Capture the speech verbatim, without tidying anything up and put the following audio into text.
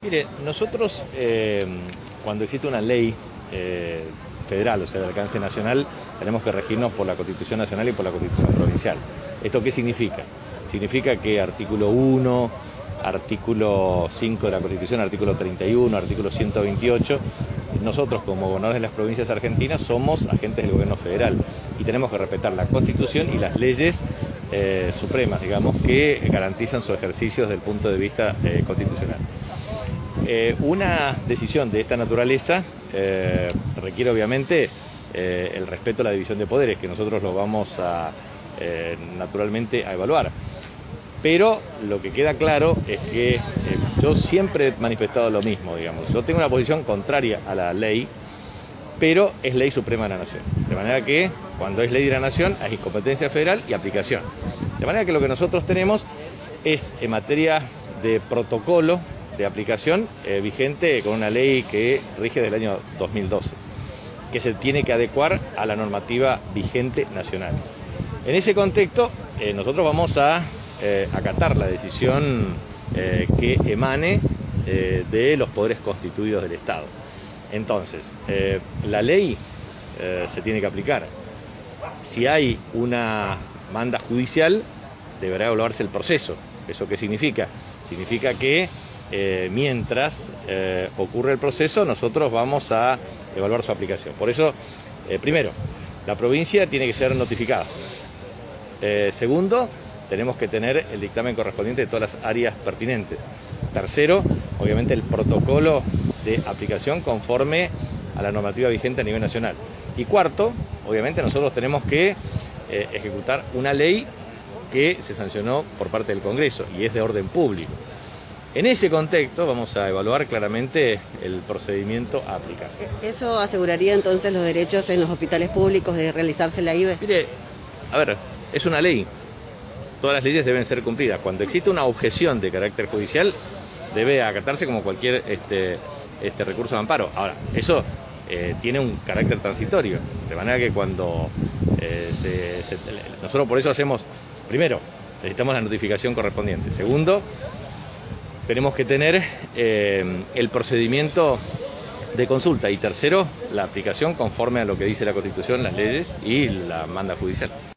Mire, nosotros eh, cuando existe una ley eh, federal, o sea, de alcance nacional, tenemos que regirnos por la Constitución Nacional y por la Constitución Provincial. ¿Esto qué significa? Significa que artículo uno, artículo cinco de la Constitución, artículo treinta y uno, artículo ciento veintiocho, nosotros como gobernadores de las provincias argentinas somos agentes del gobierno federal y tenemos que respetar la Constitución y las leyes eh, supremas, digamos, que garantizan su ejercicio desde el punto de vista eh, constitucional. Eh, una decisión de esta naturaleza eh, requiere obviamente eh, el respeto a la división de poderes, que nosotros lo vamos a eh, naturalmente a evaluar. Pero lo que queda claro es que eh, yo siempre he manifestado lo mismo, digamos. Yo tengo una posición contraria a la ley, pero es ley suprema de la nación. De manera que cuando es ley de la nación hay competencia federal y aplicación. De manera que lo que nosotros tenemos es en materia de protocolo de aplicación eh, vigente con una ley que rige del año dos mil doce, que se tiene que adecuar a la normativa vigente nacional. En ese contexto, eh, nosotros vamos a eh, acatar la decisión eh, que emane eh, de los poderes constituidos del Estado. Entonces, eh, la ley eh, se tiene que aplicar. Si hay una manda judicial, deberá evaluarse el proceso. ¿Eso qué significa? Significa que Eh, mientras eh, ocurre el proceso, nosotros vamos a evaluar su aplicación. Por eso, eh, primero, la provincia tiene que ser notificada. Eh, segundo, tenemos que tener el dictamen correspondiente de todas las áreas pertinentes. Tercero, obviamente el protocolo de aplicación conforme a la normativa vigente a nivel nacional. Y cuarto, obviamente nosotros tenemos que eh, ejecutar una ley que se sancionó por parte del Congreso y es de orden público. En ese contexto vamos a evaluar claramente el procedimiento a aplicar. ¿Eso aseguraría entonces los derechos en los hospitales públicos de realizarse la I V E? Mire, a ver, es una ley. Todas las leyes deben ser cumplidas. Cuando existe una objeción de carácter judicial, debe acatarse como cualquier este, este recurso de amparo. Ahora, eso eh, tiene un carácter transitorio. De manera que cuando eh, se, se, nosotros por eso hacemos, primero, necesitamos la notificación correspondiente. Segundo, tenemos que tener eh, el procedimiento de consulta. Y tercero, la aplicación conforme a lo que dice la Constitución, las leyes y la manda judicial.